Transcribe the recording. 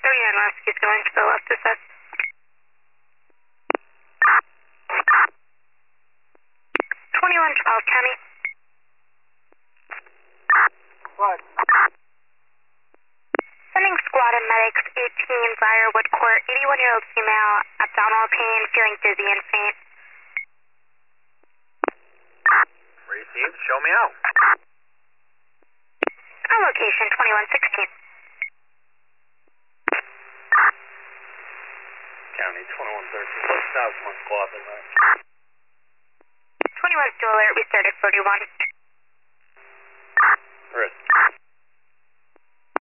39 left, he's going to the left assess. 2112 County. What? Sending squad and medics 18 Briarwood Court, 81-year-old female, abdominal pain, feeling dizzy and faint. Received, show me out. Our location, 2116. County 2113. What's south one squad in that? 21 still alert, we started 41. Risk.